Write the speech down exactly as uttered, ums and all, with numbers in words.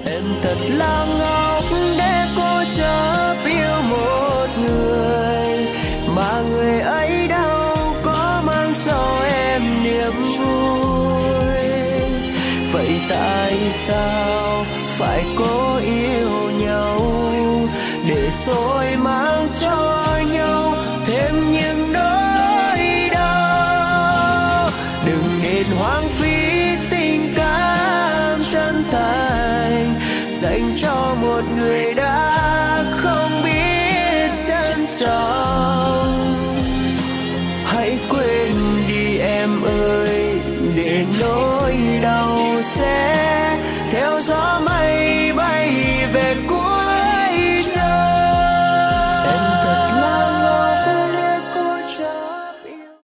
Em thật là ngốc để cố chấp yêu một người mà người ấy đâu có mang cho em niềm vui. Vậy tại sao phải cố yêu nhau để rồi mang cho nhau thêm những nỗi đau? Đừng nên hoang phí tình cảm chân thành dành cho một người đã không biết trân trọng. Hãy quên đi em ơi, để nỗi đau sẽ